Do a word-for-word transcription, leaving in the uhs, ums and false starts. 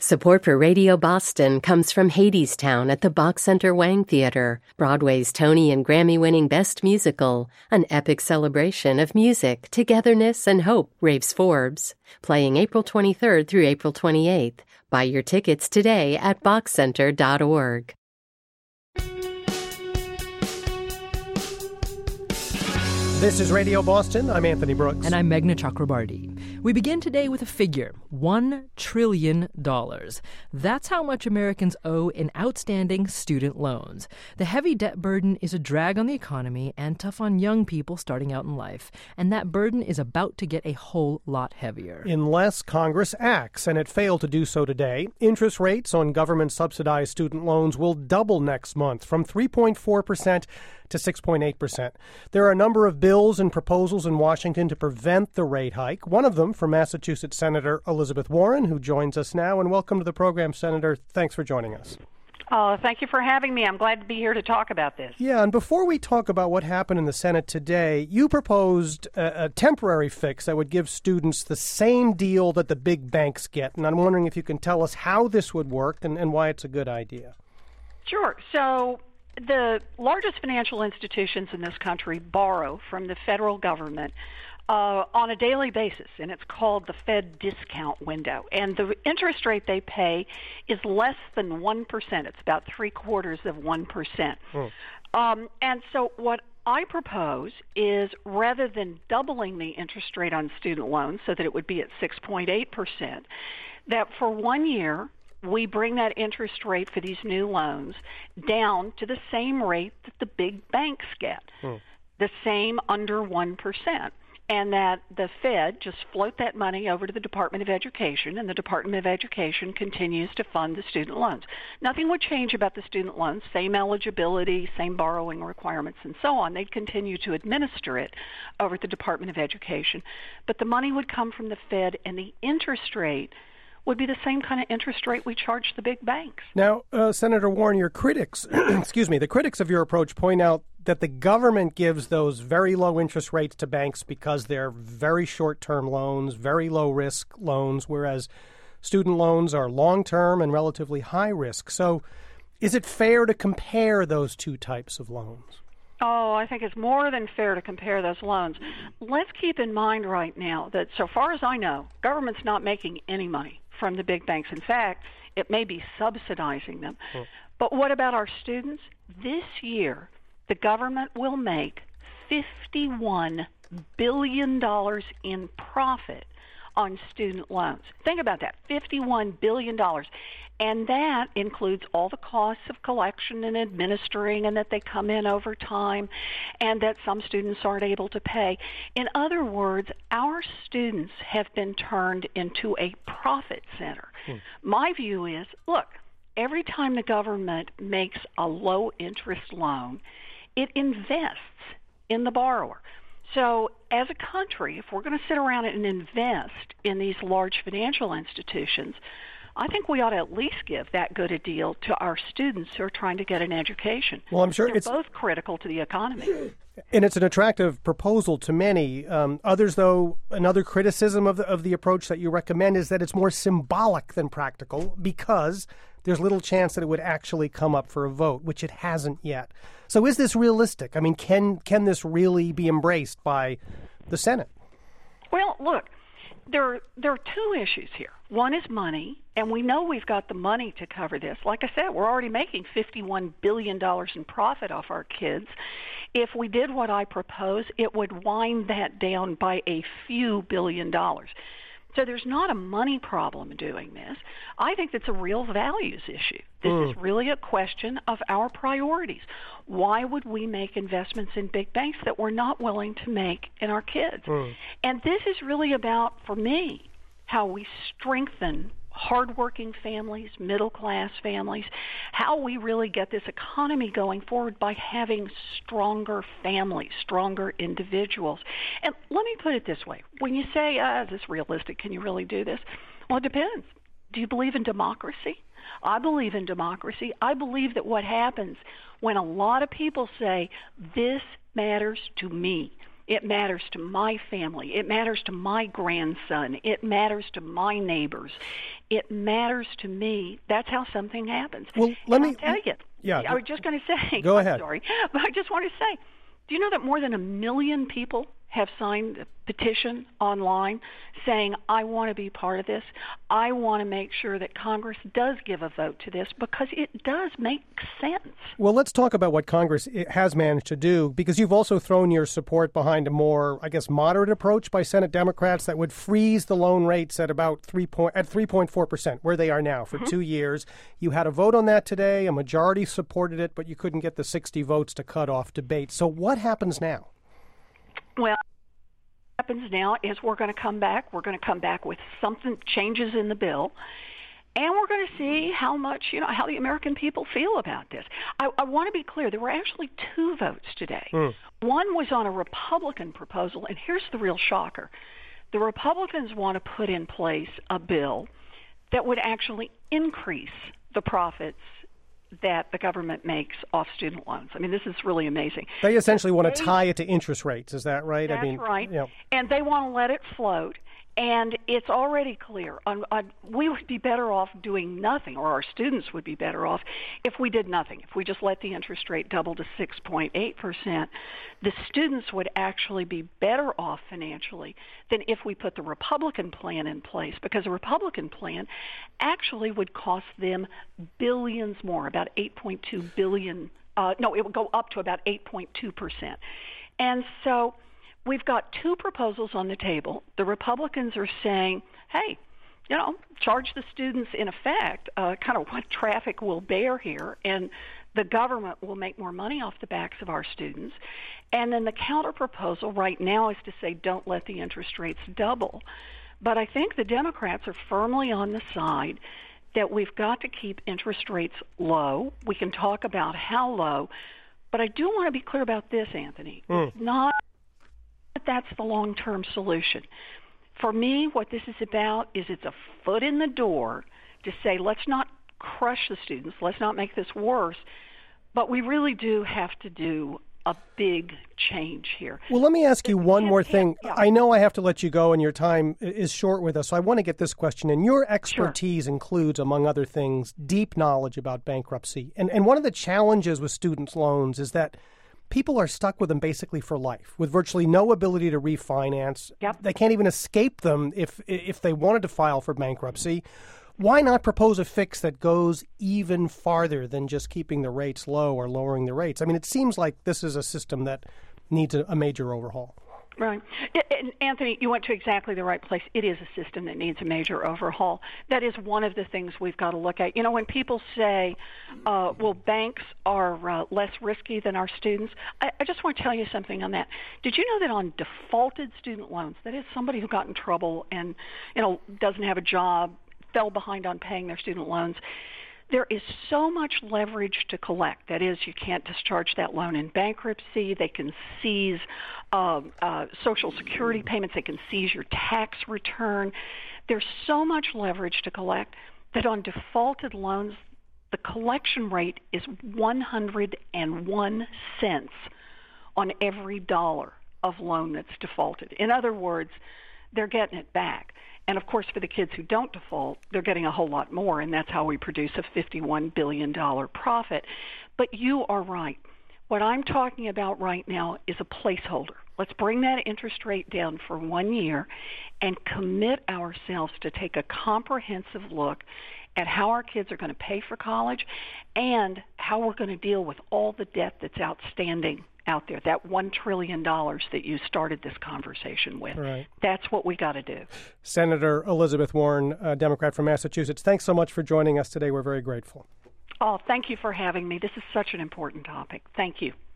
Support for Radio Boston comes from Hadestown at the Bach Center Wang Theater, Broadway's Tony and Grammy-winning Best Musical, an epic celebration of music, togetherness, and hope, raves Forbes. Playing April twenty-third through April twenty-eighth. Buy your tickets today at bach center dot org. This is Radio Boston. I'm Anthony Brooks. And I'm Meghna Chakrabarty. We begin today with a figure, one trillion dollars. That's how much Americans owe in outstanding student loans. The heavy debt burden is a drag on the economy and tough on young people starting out in life. And that burden is about to get a whole lot heavier. Unless Congress acts, and it failed to do so today, interest rates on government-subsidized student loans will double next month from three point four percent to six point eight percent. There are a number of bills and proposals in Washington to prevent the rate hike. One of them from Massachusetts Senator Elizabeth Warren, who joins us now. And welcome to the program, Senator. Thanks for joining us. Oh, thank you for having me. I'm glad to be here to talk about this. Yeah, and before we talk about what happened in the Senate today, you proposed a, a temporary fix that would give students the same deal that the big banks get. And I'm wondering if you can tell us how this would work and, and why it's a good idea. Sure. So the largest financial institutions in this country borrow from the federal government uh, on a daily basis, and it's called the Fed discount window. And the interest rate they pay is less than one percent. It's about three quarters of one percent. Mm. Um, and so what I propose is, rather than doubling the interest rate on student loans so that it would be at six point eight percent, that for one year we bring that interest rate for these new loans down to the same rate that the big banks get, hmm. the same under one percent, and that the Fed just float that money over to the Department of Education, and the Department of Education continues to fund the student loans. Nothing would change about the student loans, same eligibility, same borrowing requirements, and so on. They'd continue to administer it over at the Department of Education, but the money would come from the Fed, and the interest rate would be the same kind of interest rate we charge the big banks. Now, uh, Senator Warren, your critics, excuse me, the critics of your approach point out that the government gives those very low interest rates to banks because they're very short-term loans, very low-risk loans, whereas student loans are long-term and relatively high risk. So is it fair to compare those two types of loans? Oh, I think it's more than fair to compare those loans. Let's keep in mind right now that, so far as I know, government's not making any money from the big banks. In fact, it may be subsidizing them. Hmm. But what about our students? This year, the government will make fifty-one billion dollars in profit on student loans. Think about that, fifty-one billion dollars. And that includes all the costs of collection and administering, and that they come in over time, and that some students aren't able to pay. In other words, our students have been turned into a profit center. Hmm. My view is, look, every time the government makes a low-interest loan, it invests in the borrower. So as a country, if we're going to sit around and invest in these large financial institutions, I think we ought to at least give that good a deal to our students who are trying to get an education. Well, I'm sure They're it's both critical to the economy. And it's an attractive proposal to many. Um, others, though, another criticism of the, of the approach that you recommend is that it's more symbolic than practical because there's little chance that it would actually come up for a vote, which it hasn't yet. So is this realistic? I mean, can can this really be embraced by the Senate? Well, look, there, there are two issues here. One is money, and we know we've got the money to cover this. Like I said, we're already making fifty-one billion dollars in profit off our kids. If we did what I propose, it would wind that down by a few billion dollars. So there's not a money problem doing this. I think it's a real values issue. This mm. is really a question of our priorities. Why would we make investments in big banks that we're not willing to make in our kids? Mm. And this is really about, for me, how we strengthen hardworking families, middle-class families, how we really get this economy going forward by having stronger families, stronger individuals. And let me put it this way. When you say, uh, is this realistic? Can you really do this? Well, it depends. Do you believe in democracy? I believe in democracy. I believe that what happens when a lot of people say, this matters to me, It matters to my family. It matters to my grandson. It matters to my neighbors. It matters to me. That's how something happens. Well, let and me I'll tell you. Yeah. I was just going to say. Go I'm ahead. Sorry, but I just want to say, do you know that more than a million people have signed a petition online saying, I want to be part of this. I want to make sure that Congress does give a vote to this because it does make sense. Well, let's talk about what Congress has managed to do, because you've also thrown your support behind a more, I guess, moderate approach by Senate Democrats that would freeze the loan rates at about three point at three point four percent, where they are now, for mm-hmm. two years. You had a vote on that today. A majority supported it, but you couldn't get the sixty votes to cut off debate. So what happens now? Well, what happens now is we're going to come back. We're going to come back with something, changes in the bill, and we're going to see how much, you know, how the American people feel about this. I, I want to be clear. There were actually two votes today. Mm. One was on a Republican proposal, and here's the real shocker. The Republicans want to put in place a bill that would actually increase the profits that the government makes off student loans. I mean, this is really amazing. They essentially want to tie it to interest rates. Is that right? That's I mean, right. You know. And they want to let it float. And it's already clear. On, on, we would be better off doing nothing, or our students would be better off if we did nothing. If we just let the interest rate double to six point eight percent, the students would actually be better off financially than if we put the Republican plan in place, because the Republican plan actually would cost them billions more, about eight point two billion dollars. Uh, no, it would go up to about eight point two percent. And so we've got two proposals on the table. The Republicans are saying, hey, you know, charge the students in effect uh, kind of what traffic will bear here, and the government will make more money off the backs of our students. And then the counter proposal right now is to say don't let the interest rates double. But I think the Democrats are firmly on the side that we've got to keep interest rates low. We can talk about how low, but I do want to be clear about this, Anthony. Mm. It's not that that's the long-term solution. For me, what this is about is it's a foot in the door to say, let's not crush the students, let's not make this worse, but we really do have to do a big change here. Well, let me ask you one more thing. Yeah. I know I have to let you go and your time is short with us, so I want to get this question in. Your expertise sure. includes, among other things, deep knowledge about bankruptcy. And, and one of the challenges with student loans is that people are stuck with them basically for life, with virtually no ability to refinance. Yep. They can't even escape them if if they wanted to file for bankruptcy. Why not propose a fix that goes even farther than just keeping the rates low or lowering the rates? I mean, it seems like this is a system that needs a, a major overhaul. Right. And Anthony, you went to exactly the right place. It is a system that needs a major overhaul. That is one of the things we've got to look at. You know, when people say, uh, well, banks are uh, less risky than our students, I, I just want to tell you something on that. Did you know that on defaulted student loans, that is somebody who got in trouble and, you know, doesn't have a job, fell behind on paying their student loans, there is so much leverage to collect. That is, you can't discharge that loan in bankruptcy. They can seize uh, uh, Social Security payments. They can seize your tax return. There's so much leverage to collect that on defaulted loans, the collection rate is one hundred one cents on every dollar of loan that's defaulted. In other words, they're getting it back. And, of course, for the kids who don't default, they're getting a whole lot more, and that's how we produce a fifty-one billion dollars profit. But you are right. What I'm talking about right now is a placeholder. Let's bring that interest rate down for one year and commit ourselves to take a comprehensive look at how our kids are going to pay for college and how we're going to deal with all the debt that's outstanding out there, that one trillion dollars that you started this conversation with. Right. That's what we got to do. Senator Elizabeth Warren, a Democrat from Massachusetts, thanks so much for joining us today. We're very grateful. Oh, thank you for having me. This is such an important topic. Thank you.